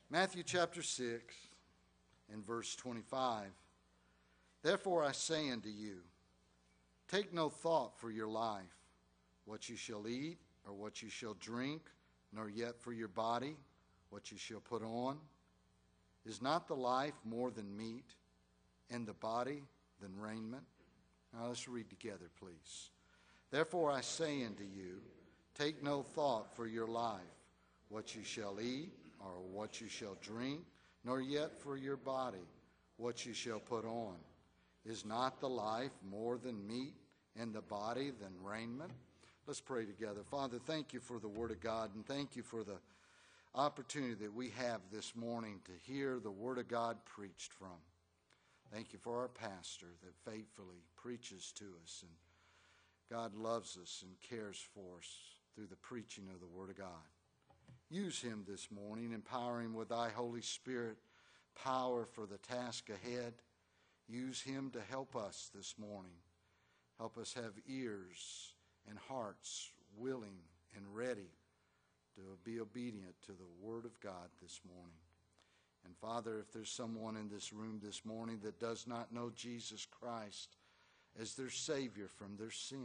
Matthew chapter 6 and verse 25. Therefore I say unto you, take no thought for your life, what you shall eat or what you shall drink, nor yet for your body, what you shall put on. Is not the life more than meat, and the body than raiment? Now let's read together, please. Therefore I say unto you, take no thought for your life, what you shall eat, or what you shall drink, nor yet for your body, what you shall put on. Is not the life more than meat, and the body than raiment? Let's pray together. Father, thank you for the Word of God, and thank you for the opportunity that we have this morning to hear the Word of God preached from. Thank you for our pastor that faithfully preaches to us, and God loves us and cares for us through the preaching of the Word of God. Use him this morning, empower him with thy Holy Spirit, power for the task ahead. Use him to help us this morning. Help us have ears and hearts willing and ready to be obedient to the Word of God this morning. And Father, if there's someone in this room this morning that does not know Jesus Christ as their Savior from their sin,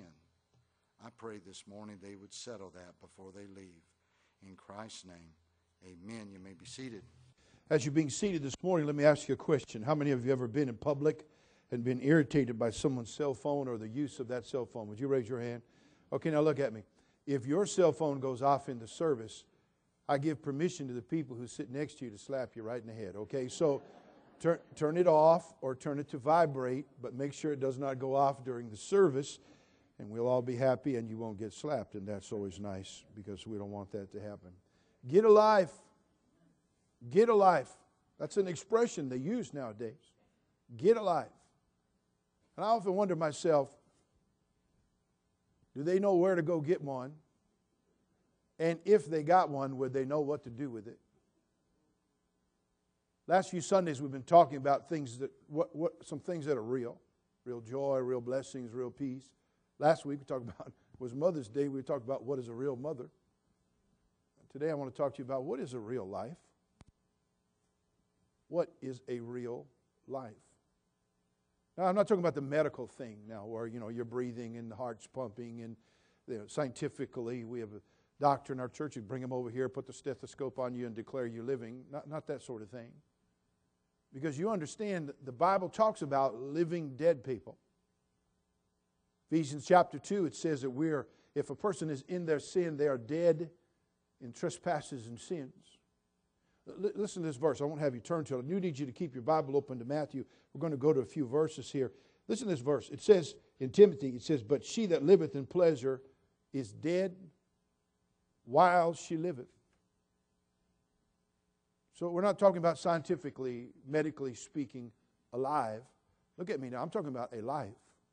I pray this morning they would settle that before they leave. In Christ's name, amen. You may be seated. As you're being seated this morning, let me ask you a question. How many of you ever been in public and been irritated by someone's cell phone or the use of that cell phone? Would you raise your hand? Okay, now look at me. If your cell phone goes off in the service, I give permission to the people who sit next to you to slap you right in the head, okay? So turn it off or turn it to vibrate, but make sure it does not go off during the service, and we'll all be happy and you won't get slapped, and that's always nice because we don't want that to happen. Get a life. Get a life. That's an expression they use nowadays. Get a life. And I often wonder myself, do they know where to go get one? And if they got one, would they know what to do with it? Last few Sundays we've been talking about things that some things that are real joy, real blessings, real peace. Last week we talked about, was Mother's Day, we talked about what is a real mother. Today I want to talk to you about what is a real life. What is a real life? Now I'm not talking about the medical thing now where, you're breathing and the heart's pumping and scientifically we have a doctor in our church, you bring him over here, put the stethoscope on you and declare you living. Not that sort of thing. Because you understand the Bible talks about living dead people. Ephesians chapter 2, it says that if a person is in their sin, they are dead in trespasses and sins. Listen to this verse. I won't have you turn to it. I do need you to keep your Bible open to Matthew. We're going to go to a few verses here. Listen to this verse. It says in Timothy, it says, but she that liveth in pleasure is dead while she liveth. So we're not talking about scientifically, medically speaking, alive. Look at me now. I'm talking about a life.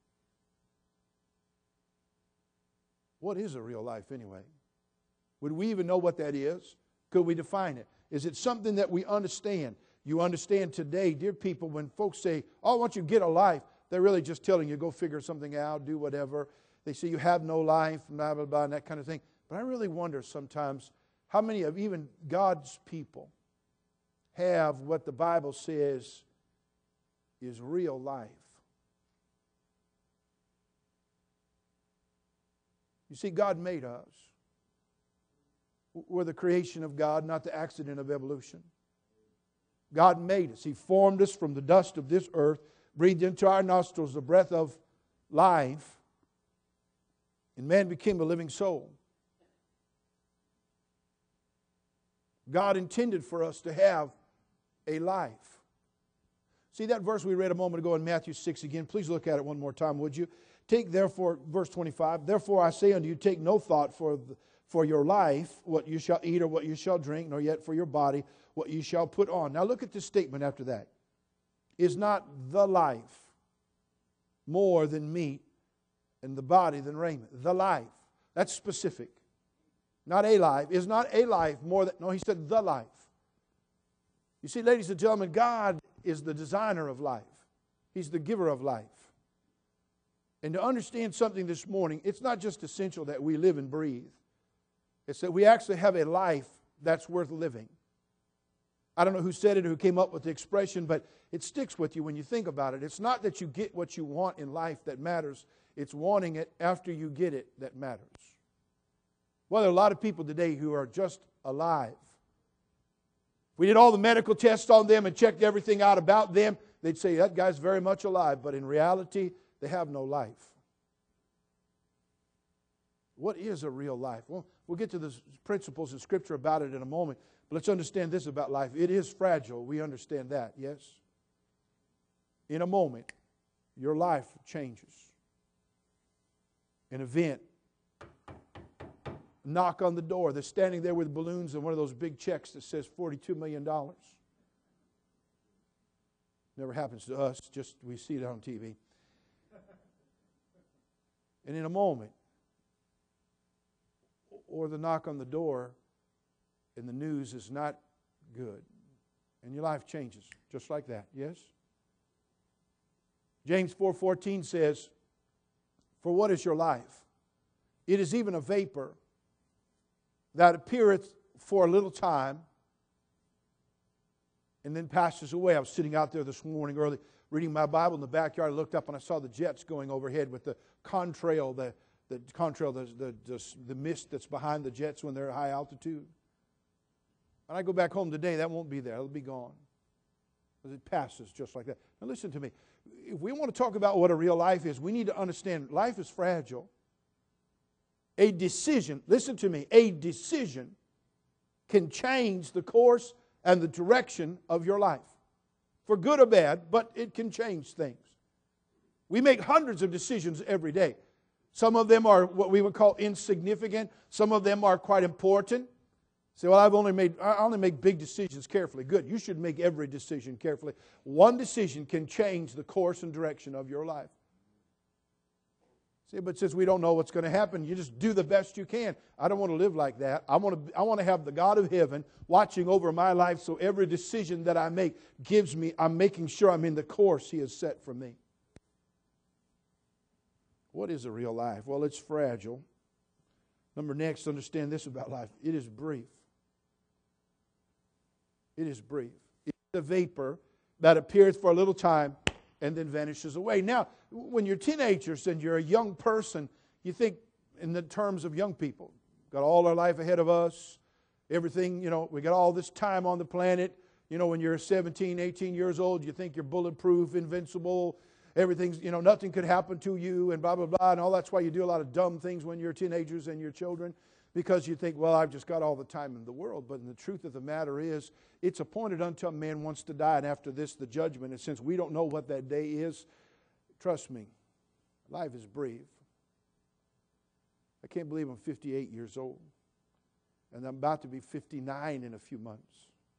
What is a real life anyway? Would we even know what that is? Could we define it? Is it something that we understand? You understand today, dear people, when folks say, oh, I want you to get a life, they're really just telling you, go figure something out, do whatever. They say you have no life, blah, blah, blah, and that kind of thing. But I really wonder sometimes how many of even God's people have what the Bible says is real life. You see, God made us. We're the creation of God, not the accident of evolution. God made us. He formed us from the dust of this earth, breathed into our nostrils the breath of life, and man became a living soul. God intended for us to have a life. See that verse we read a moment ago in Matthew 6 again? Please look at it one more time, would you? Take therefore, verse 25, therefore I say unto you, take no thought for your life, what you shall eat or what you shall drink, nor yet for your body, what you shall put on. Now look at this statement after that. Is not the life more than meat, and the body than raiment? The life. That's specific. Not a life. Is not a life more than... No, he said the life. You see, ladies and gentlemen, God is the designer of life. He's the giver of life. And to understand something this morning, it's not just essential that we live and breathe. It's that we actually have a life that's worth living. I don't know who said it or who came up with the expression, but it sticks with you when you think about it. It's not that you get what you want in life that matters. It's wanting it after you get it that matters. Well, there are a lot of people today who are just alive. If we did all the medical tests on them and checked everything out about them, they'd say, that guy's very much alive. But in reality, they have no life. What is a real life? Well, we'll get to the principles in Scripture about it in a moment. But let's understand this about life. It is fragile. We understand that, yes? In a moment, your life changes. An event. Knock on the door. They're standing there with balloons and one of those big checks that says $42 million. Never happens to us. Just we see it on TV. And in a moment, or the knock on the door and the news is not good. And your life changes just like that, yes? James 4:14 says, for what is your life? It is even a vapor that appeareth for a little time and then passes away. I was sitting out there this morning early reading my Bible in the backyard. I looked up and I saw the jets going overhead with the contrail, the mist that's behind the jets when they're at high altitude. When I go back home today, that won't be there. It'll be gone. Because it passes just like that. Now listen to me. If we want to talk about what a real life is, we need to understand life is fragile. A decision, listen to me, a decision can change the course and the direction of your life. For good or bad, but it can change things. We make hundreds of decisions every day. Some of them are what we would call insignificant. Some of them are quite important. Say, well, I only make big decisions carefully. Good. You should make every decision carefully. One decision can change the course and direction of your life. See, but since we don't know what's going to happen, you just do the best you can. I don't want to live like that. I want to have the God of heaven watching over my life, so every decision that I make I'm making sure I'm in the course He has set for me. What is a real life? Well, it's fragile. Next, understand this about life. It is brief. It is brief. It's a vapor that appears for a little time and then vanishes away. Now, when you're teenagers and you're a young person, you think in the terms of young people. Got all our life ahead of us. Everything, we got all this time on the planet. When you're 17, 18 years old, you think you're bulletproof, invincible. Everything's, nothing could happen to you and blah, blah, blah. And all that's why you do a lot of dumb things when you're teenagers and you're children. Because you think, well, I've just got all the time in the world. But the truth of the matter is, it's appointed unto a man once to die, and after this, the judgment. And since we don't know what that day is, trust me, life is brief. I can't believe I'm 58 years old. And I'm about to be 59 in a few months.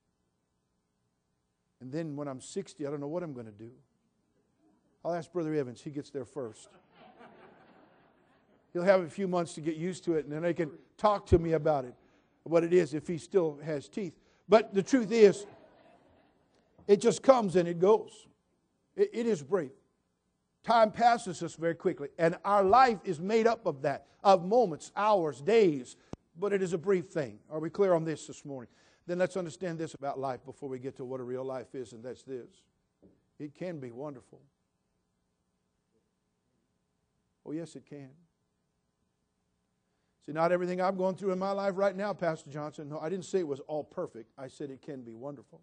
And then when I'm 60, I don't know what I'm going to do. I'll ask Brother Evans. He gets there first. He'll have a few months to get used to it, and then they can talk to me about it, what it is, if he still has teeth. But the truth is, it just comes and it goes. It is brief. Time passes us very quickly, and our life is made up of that, of moments, hours, days, but it is a brief thing. Are we clear on this morning? Then let's understand this about life before we get to what a real life is, and that's this. It can be wonderful. Oh, yes, it can. See, not everything I'm going through in my life right now, Pastor Johnson. No, I didn't say it was all perfect. I said it can be wonderful.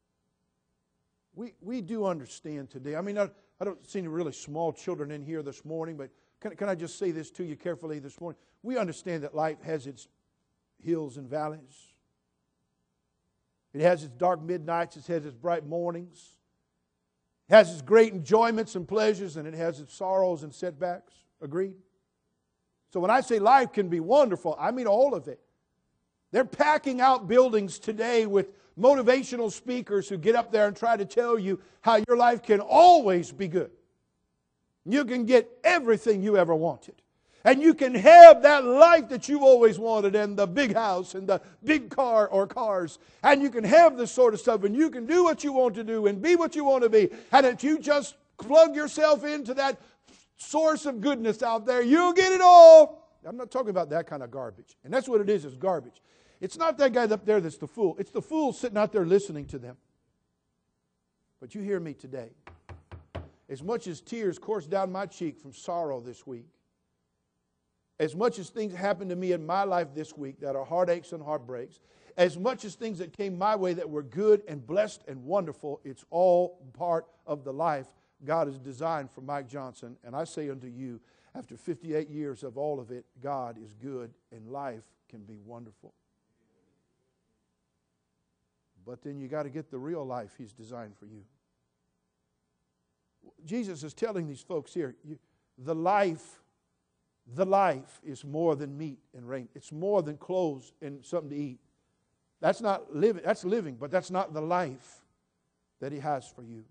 We do understand today. I mean, I don't see any really small children in here this morning, but can I just say this to you carefully this morning? We understand that life has its hills and valleys. It has its dark midnights. It has its bright mornings. It has its great enjoyments and pleasures, and it has its sorrows and setbacks. Agreed? So when I say life can be wonderful, I mean all of it. They're packing out buildings today with motivational speakers who get up there and try to tell you how your life can always be good. You can get everything you ever wanted. And you can have that life that you've always wanted, and the big house and the big car or cars. And you can have this sort of stuff, and you can do what you want to do and be what you want to be. And if you just plug yourself into that source of goodness out there, you'll get it all. I'm not talking about that kind of garbage. And that's what it is garbage. It's not that guy up there that's the fool. It's the fool sitting out there listening to them. But you hear me today. As much as tears course down my cheek from sorrow this week, as much as things happened to me in my life this week that are heartaches and heartbreaks, as much as things that came my way that were good and blessed and wonderful, it's all part of the life God has designed for Mike Johnson. And I say unto you, after 58 years of all of it, God is good and life can be wonderful. But then you got to get the real life He's designed for you. Jesus is telling these folks here, the life is more than meat and raiment. It's more than clothes and something to eat. That's not living. That's living, but that's not the life that He has for you.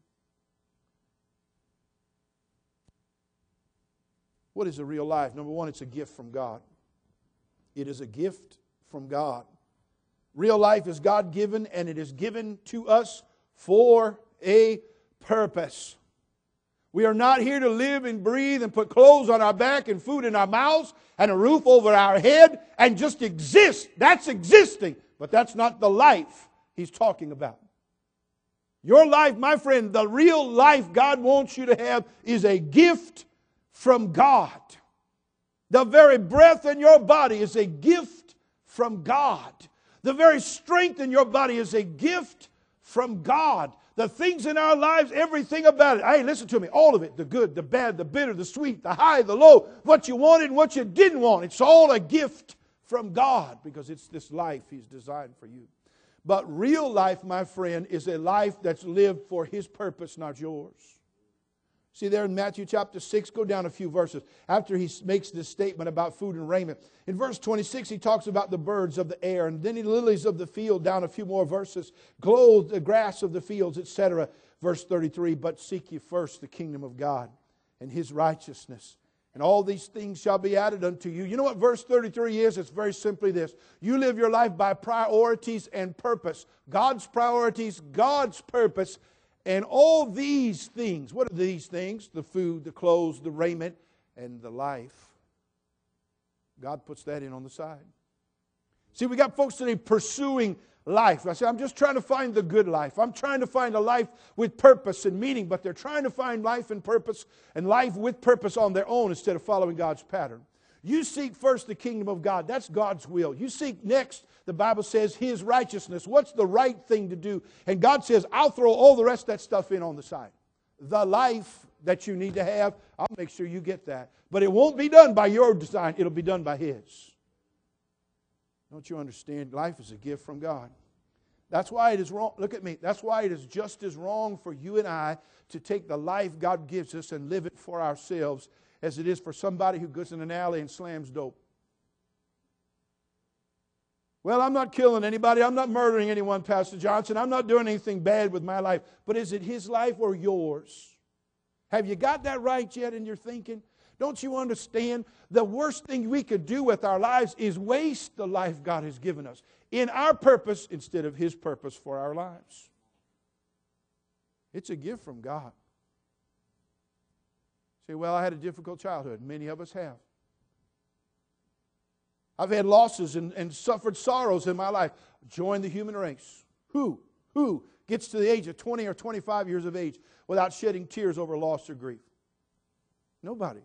What is a real life? Number one, it's a gift from God. It is a gift from God. Real life is God-given, and it is given to us for a purpose. We are not here to live and breathe and put clothes on our back and food in our mouths and a roof over our head and just exist. That's existing, but that's not the life He's talking about. Your life, my friend, the real life God wants you to have is a gift from God. The very breath in your body is a gift from God. The very strength in your body is a gift from God. The things in our lives, everything about it. Hey, listen to me. All of it. The good, the bad, the bitter, the sweet, the high, the low. What you wanted and what you didn't want. It's all a gift from God because it's this life He's designed for you. But real life, my friend, is a life that's lived for His purpose, not yours. See there in Matthew chapter 6, go down a few verses. After He makes this statement about food and raiment. In verse 26, He talks about the birds of the air. And then the lilies of the field, down a few more verses. Clothe the grass of the fields, etc. Verse 33, but seek ye first the kingdom of God and His righteousness. And all these things shall be added unto you. You know what verse 33 is? It's very simply this. You live your life by priorities and purpose. God's priorities, God's purpose. And all these things, what are these things? The food, the clothes, the raiment, and the life. God puts that in on the side. See, we got folks today pursuing life. I say, I'm just trying to find the good life. I'm trying to find a life with purpose and meaning, but they're trying to find life and purpose and life with purpose on their own instead of following God's pattern. You seek first the kingdom of God. That's God's will. You seek next, the Bible says, His righteousness. What's the right thing to do? And God says, I'll throw all the rest of that stuff in on the side. The life that you need to have, I'll make sure you get that. But it won't be done by your design. It'll be done by His. Don't you understand? Life is a gift from God. That's why it is wrong. Look at me. That's why it is just as wrong for you and I to take the life God gives us and live it for ourselves as it is for somebody who goes in an alley and slams dope. Well, I'm not killing anybody. I'm not murdering anyone, Pastor Johnson. I'm not doing anything bad with my life. But is it his life or yours? Have you got that right yet in your thinking? Don't you understand? The worst thing we could do with our lives is waste the life God has given us in our purpose instead of His purpose for our lives. It's a gift from God. Say, well, I had a difficult childhood. Many of us have. I've had losses and suffered sorrows in my life. Join the human race. Who gets to the age of 20 or 25 years of age without shedding tears over loss or grief? Nobody.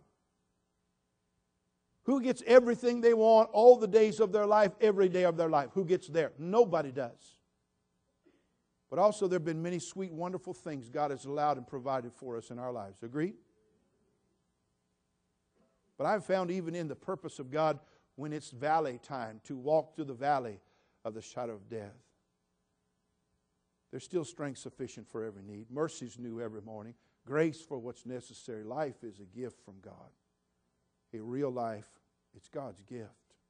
Who gets everything they want all the days of their life, every day of their life? Who gets there? Nobody does. But also there have been many sweet, wonderful things God has allowed and provided for us in our lives. Agreed? But I've found even in the purpose of God, when it's valley time, to walk through the valley of the shadow of death, there's still strength sufficient for every need. Mercy's new every morning. Grace for what's necessary. Life is a gift from God. A real life, it's God's gift.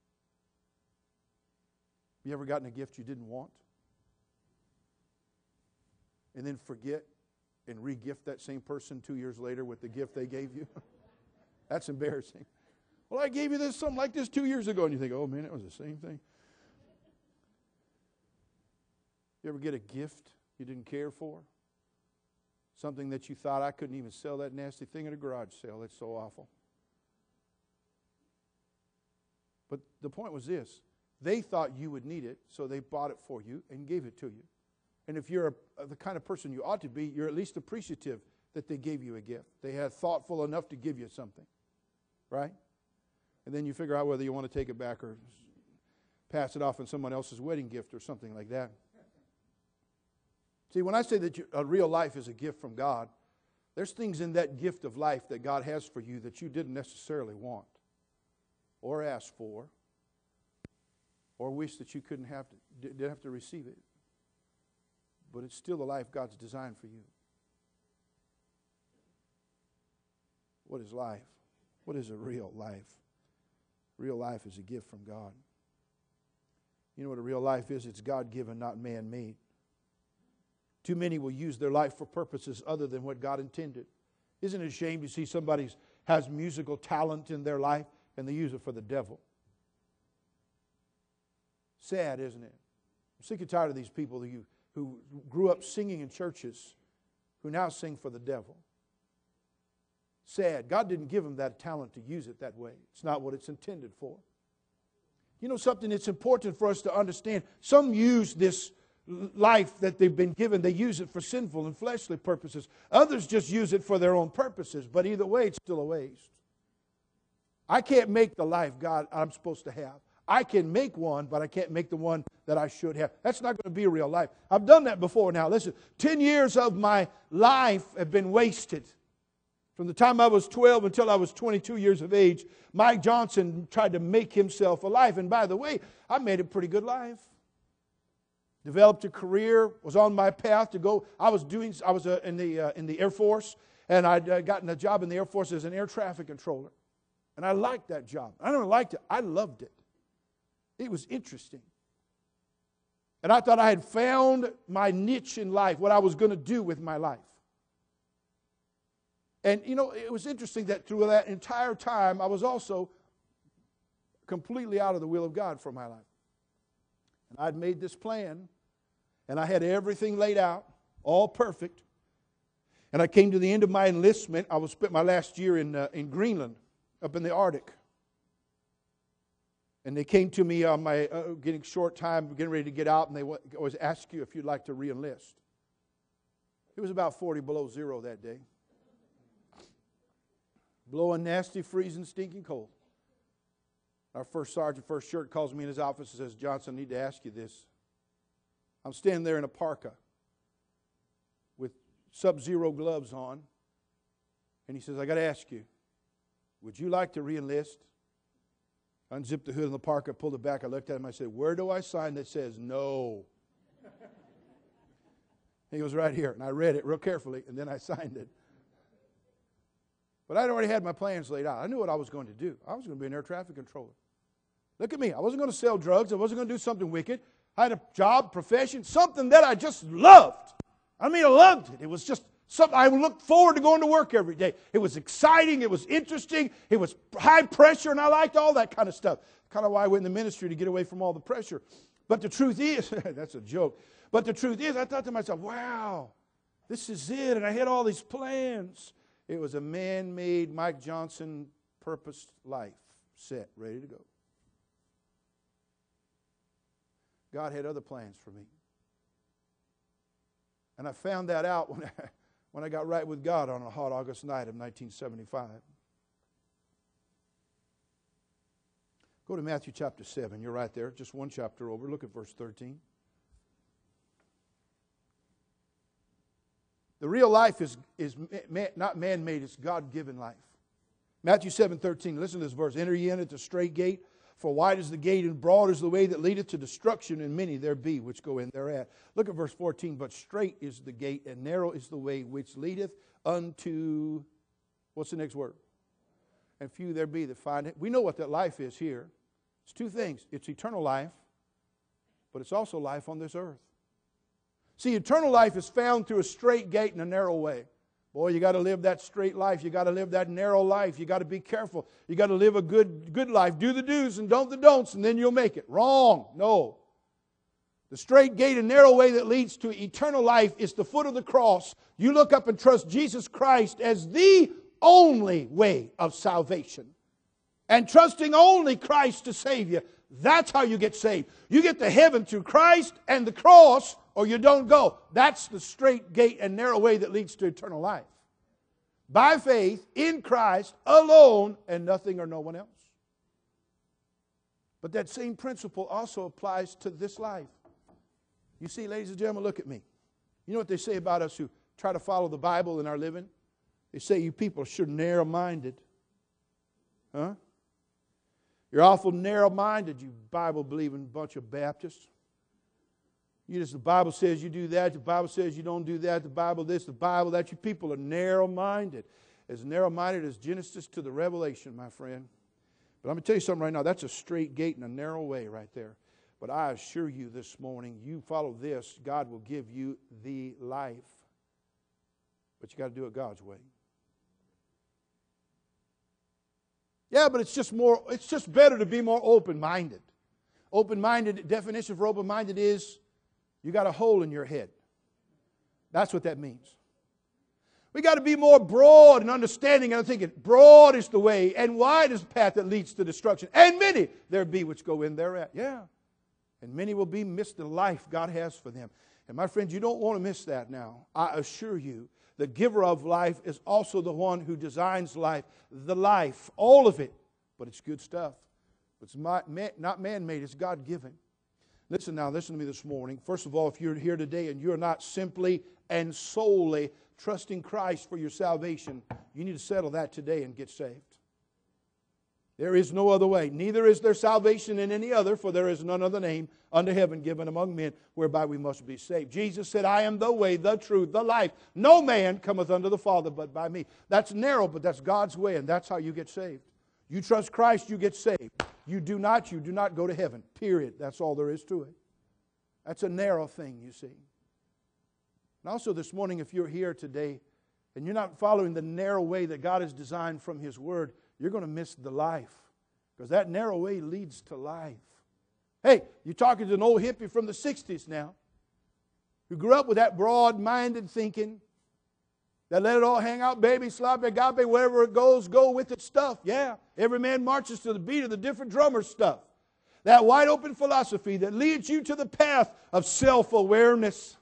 You ever gotten a gift you didn't want? And then forget and re-gift that same person 2 years later with the gift they gave you? That's embarrassing. Well, I gave you this something like this 2 years ago, and you think, oh man, it was the same thing. You ever get a gift you didn't care for? Something that you thought, I couldn't even sell that nasty thing at a garage sale. It's so awful. But the point was this. They thought you would need it, so they bought it for you and gave it to you. And if you're the kind of person you ought to be, you're at least appreciative that they gave you a gift. They had thoughtful enough to give you something, right? And then you figure out whether you want to take it back or pass it off in someone else's wedding gift or something like that. See, when I say that a real life is a gift from God, there's things in that gift of life that God has for you that you didn't necessarily want or ask for or wish that you didn't have to receive it. But it's still the life God's designed for you. What is life? What is a real life? Real life is a gift from God. You know what a real life is? It's God-given, not man-made. Too many will use their life for purposes other than what God intended. Isn't it a shame to see somebody has musical talent in their life and they use it for the devil? Sad, isn't it? I'm sick and tired of these people who grew up singing in churches who now sing for the devil. Sad. God didn't give them that talent to use it that way. It's not what it's intended for. You know something? It's important for us to understand. Some use this life that they've been given, they use it for sinful and fleshly purposes. Others just use it for their own purposes. But either way, it's still a waste. I can't make the life I'm supposed to have. I can make one, but I can't make the one that I should have. That's not going to be a real life. I've done that before now. Listen, 10 years of my life have been wasted. From the time I was 12 until I was 22 years of age, Mike Johnson tried to make himself a life. And by the way, I made a pretty good life. Developed a career, was on my path to go. I was in the Air Force, and I'd gotten a job in the Air Force as an air traffic controller. And I liked that job. I never liked it. I loved it. It was interesting. And I thought I had found my niche in life, what I was going to do with my life. And, you know, it was interesting that through that entire time, I was also completely out of the will of God for my life. And I'd made this plan, and I had everything laid out, all perfect. And I came to the end of my enlistment. I spent my last year in Greenland, up in the Arctic. And they came to me on my getting short time, getting ready to get out, and they always ask you if you'd like to re-enlist. It was about 40 below zero that day. Blowing nasty, freezing, stinking cold. Our first sergeant, first shirt, calls me in his office and says, "Johnson, I need to ask you this." I'm standing there in a parka with sub-zero gloves on. And he says, "I got to ask you, would you like to re-enlist?" Unzipped the hood of the parka, pulled it back. I looked at him. I said, "Where do I sign that says no?" He goes, "Right here." And I read it real carefully, and then I signed it. But I'd already had my plans laid out. I knew what I was going to do. I was going to be an air traffic controller. Look at me. I wasn't going to sell drugs. I wasn't going to do something wicked. I had a job, profession, something that I just loved. I mean, I loved it. It was just something I looked forward to going to work every day. It was exciting. It was interesting. It was high pressure, and I liked all that kind of stuff. Kind of why I went in the ministry, to get away from all the pressure. But the truth is, that's a joke. But the truth is, I thought to myself, wow, this is it. And I had all these plans. It was a man-made, Mike Johnson purposed life, set, ready to go. God had other plans for me. And I found that out when I got right with God on a hot August night of 1975. Go to Matthew chapter 7. You're right there, just one chapter over. Look at verse 13. The real life is not man-made, it's God-given life. Matthew 7:13, listen to this verse. "Enter ye in at the straight gate, for wide is the gate and broad is the way that leadeth to destruction, and many there be which go in thereat." Look at verse 14. "But straight is the gate, and narrow is the way which leadeth unto," what's the next word? "And few there be that find it." We know what that life is here. It's two things. It's eternal life, but it's also life on this earth. See, eternal life is found through a straight gate and a narrow way. Boy, you got to live that straight life. You got to live that narrow life. You got to be careful. You got to live a good life. Do the do's and don't the don'ts, and then you'll make it. Wrong. No. The straight gate and narrow way that leads to eternal life is the foot of the cross. You look up and trust Jesus Christ as the only way of salvation. And trusting only Christ to save you. That's how you get saved. You get to heaven through Christ and the cross, or you don't go. That's the straight gate and narrow way that leads to eternal life. By faith in Christ alone and nothing or no one else. But that same principle also applies to this life. You see, ladies and gentlemen, look at me. You know what they say about us who try to follow the Bible in our living? They say you people are sure narrow-minded. Huh? You're awful narrow-minded, you Bible-believing bunch of Baptists. The Bible says you do that, the Bible says you don't do that, the Bible this, the Bible that. You people are narrow-minded. As narrow-minded as Genesis to the Revelation, my friend. But I'm going to tell you something right now. That's a straight gate and a narrow way right there. But I assure you this morning, you follow this, God will give you the life. But you got to do it God's way. Yeah, but it's just better to be more open-minded. Open-minded, definition for open-minded is you got a hole in your head. That's what that means. We got to be more broad in understanding and thinking. Broad is the way, and wide is the path that leads to destruction. And many there be which go in thereat. Yeah. And many will be missed the life God has for them. And my friends, you don't want to miss that now. I assure you, the giver of life is also the one who designs life. The life, all of it. But it's good stuff. It's not man-made, it's God-given. Listen to me this morning. First of all, if you're here today and you're not simply and solely trusting Christ for your salvation, you need to settle that today and get saved. There is no other way. Neither is there salvation in any other, for there is none other name under heaven given among men whereby we must be saved. Jesus said, I am the way, the truth, the life. No man cometh unto the Father but by me. That's narrow, but that's God's way, and that's how you get saved. You trust Christ, you get saved. You do not go to heaven. Period. That's all there is to it. That's a narrow thing, you see. And also this morning, if you're here today and you're not following the narrow way that God has designed from His Word, you're going to miss the life. Because that narrow way leads to life. Hey, you're talking to an old hippie from the 60s now, who grew up with that broad-minded thinking, that let it all hang out, baby, slap, agape, wherever it goes, go with it stuff. Yeah, every man marches to the beat of the different drummers stuff. That wide-open philosophy that leads you to the path of self-awareness.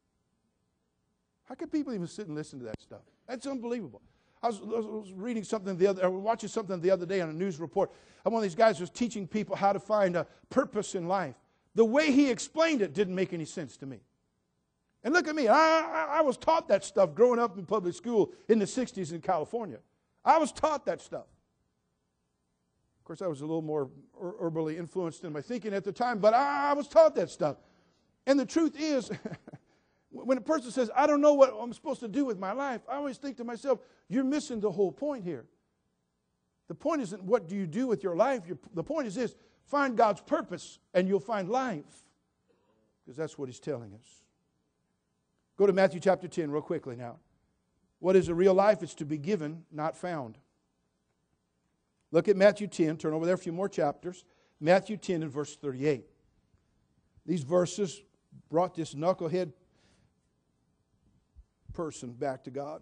How can people even sit and listen to that stuff? That's unbelievable. I was reading something watching something the other day on a news report. And one of these guys was teaching people how to find a purpose in life. The way he explained it didn't make any sense to me. And look at me. I was taught that stuff growing up in public school in the 60s in California. I was taught that stuff. Of course, I was a little more herbally influenced in my thinking at the time, but I was taught that stuff. And the truth is, when a person says, I don't know what I'm supposed to do with my life, I always think to myself, you're missing the whole point here. The point isn't what do you do with your life. The point is this, find God's purpose and you'll find life. Because that's what He's telling us. Go to Matthew chapter 10 real quickly now. What is a real life? It's to be given, not found. Look at Matthew 10. Turn over there a few more chapters. Matthew 10 and verse 38. These verses brought this knucklehead person back to God.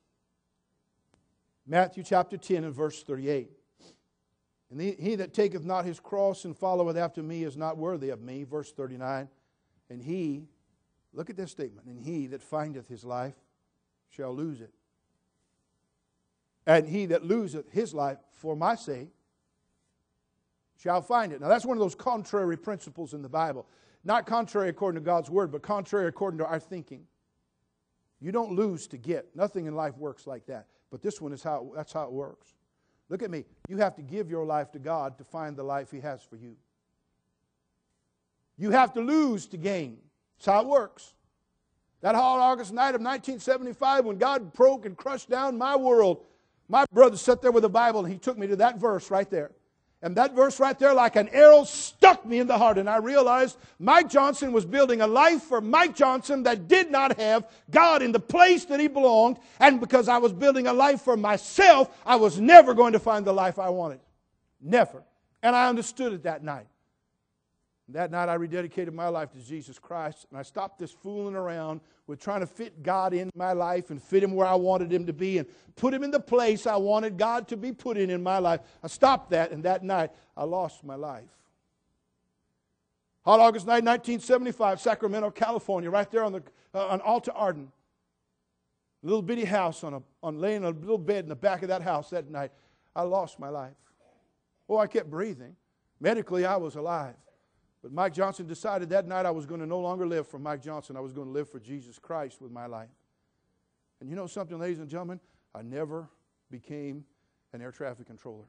Matthew chapter 10 and verse 38. And he that taketh not his cross and followeth after me is not worthy of me. Verse 39. And he, look at this statement, and he that findeth his life shall lose it. And he that loseth his life for my sake shall find it. Now that's one of those contrary principles in the Bible. Not contrary according to God's Word, but contrary according to our thinking. You don't lose to get. Nothing in life works like that. But this one is that's how it works. Look at me. You have to give your life to God to find the life He has for you. You have to lose to gain. That's how it works. That hot August night of 1975 when God broke and crushed down my world, my brother sat there with the Bible and he took me to that verse right there. And that verse right there, like an arrow, stuck me in the heart. And I realized Mike Johnson was building a life for Mike Johnson that did not have God in the place that he belonged. And because I was building a life for myself, I was never going to find the life I wanted. Never. And I understood it that night. That night I rededicated my life to Jesus Christ. And I stopped this fooling around with trying to fit God in my life and fit Him where I wanted Him to be and put Him in the place I wanted God to be put in my life. I stopped that, and that night I lost my life. Hot August night, 1975, Sacramento, California, right there on Alta Arden. A little bitty house laying on a little bed in the back of that house that night. I lost my life. Oh, I kept breathing. Medically, I was alive. But Mike Johnson decided that night I was going to no longer live for Mike Johnson. I was going to live for Jesus Christ with my life. And you know something, ladies and gentlemen? I never became an air traffic controller.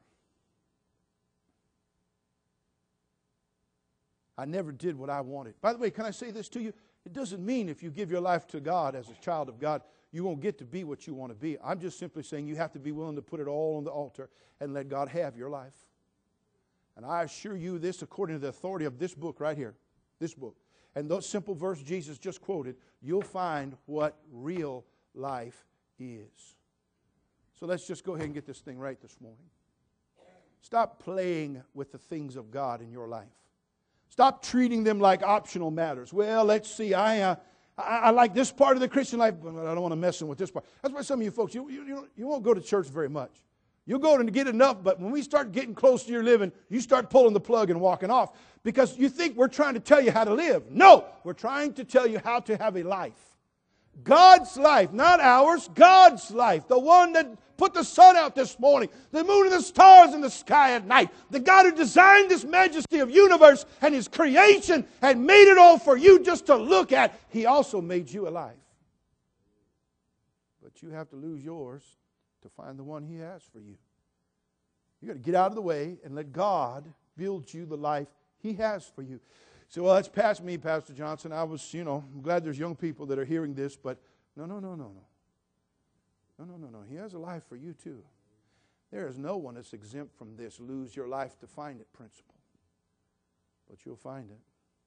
I never did what I wanted. By the way, can I say this to you? It doesn't mean if you give your life to God as a child of God, you won't get to be what you want to be. I'm just simply saying you have to be willing to put it all on the altar and let God have your life. And I assure you this, according to the authority of this book right here, this book, and those simple verses Jesus just quoted, you'll find what real life is. So let's just go ahead and get this thing right this morning. Stop playing with the things of God in your life. Stop treating them like optional matters. Well, let's see, I like this part of the Christian life, but I don't want to mess with this part. That's why some of you folks, you won't go to church very much. You'll go to get enough, but when we start getting close to your living, you start pulling the plug and walking off because you think we're trying to tell you how to live. No, we're trying to tell you how to have a life. God's life, not ours, God's life. The one that put the sun out this morning, the moon and the stars in the sky at night. The God who designed this majesty of universe and His creation and made it all for you just to look at. He also made you alive. But you have to lose yours to find the one He has for you. You got to get out of the way and let God build you the life He has for you. So, well, that's past me, Pastor Johnson. I'm glad there's young people that are hearing this, but no. He has a life for you too. There is no one that's exempt from this lose your life to find it principle. But you'll find it.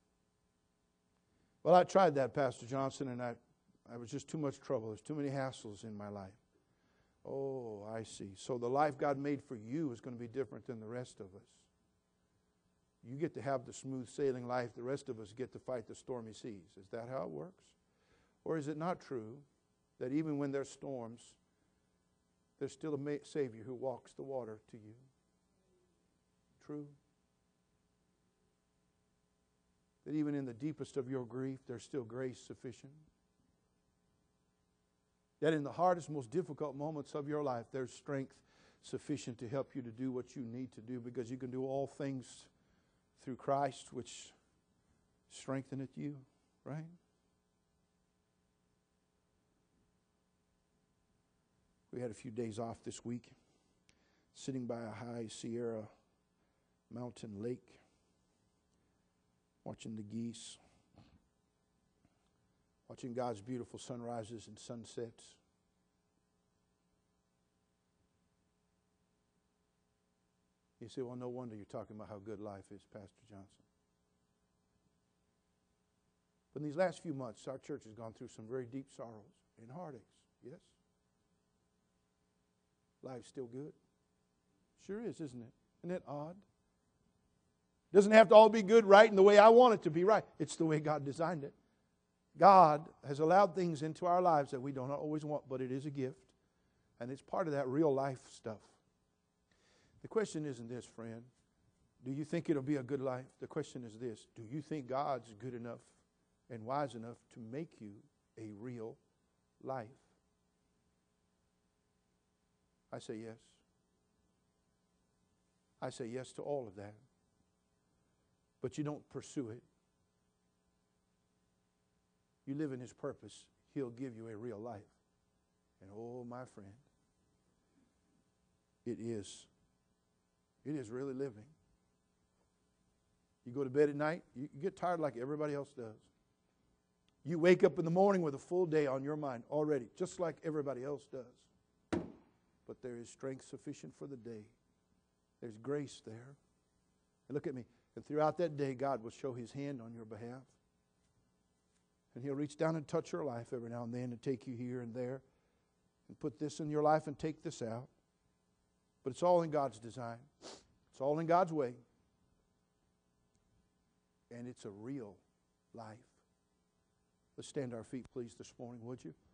Well, I tried that, Pastor Johnson, and I was just too much trouble. There's too many hassles in my life. Oh, I see. So the life God made for you is going to be different than the rest of us. You get to have the smooth sailing life. The rest of us get to fight the stormy seas. Is that how it works? Or is it not true that even when there's storms, there's still a Savior who walks the water to you? True. That even in the deepest of your grief, there's still grace sufficient. That in the hardest, most difficult moments of your life, there's strength sufficient to help you to do what you need to do, because you can do all things through Christ, which strengtheneth you, right? We had a few days off this week, sitting by a high Sierra mountain lake, watching the geese, watching God's beautiful sunrises and sunsets. You say, well, no wonder you're talking about how good life is, Pastor Johnson. But in these last few months, our church has gone through some very deep sorrows and heartaches. Yes? Life's still good. Sure is, isn't it? Isn't it odd? Doesn't have to all be good, right, and the way I want it to be right. It's the way God designed it. God has allowed things into our lives that we don't always want, but it is a gift. And it's part of that real life stuff. The question isn't this, friend. Do you think it'll be a good life? The question is this. Do you think God's good enough and wise enough to make you a real life? I say yes. I say yes to all of that. But you don't pursue it. You live in His purpose, He'll give you a real life. And oh, my friend, it is really living. You go to bed at night, you get tired like everybody else does. You wake up in the morning with a full day on your mind already, just like everybody else does. But there is strength sufficient for the day. There's grace there. And look at me. And throughout that day, God will show His hand on your behalf. And He'll reach down and touch your life every now and then and take you here and there and put this in your life and take this out. But it's all in God's design. It's all in God's way. And it's a real life. Let's stand to our feet, please, this morning, would you?